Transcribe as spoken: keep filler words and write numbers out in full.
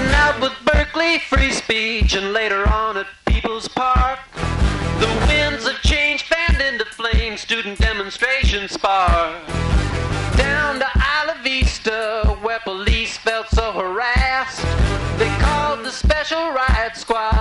out with Berkeley, free speech, and later on at People's Park. The winds of change fanned into flame, student demonstrations spark. Down to Isla Vista, where police felt so harassed, they called the special riot squad.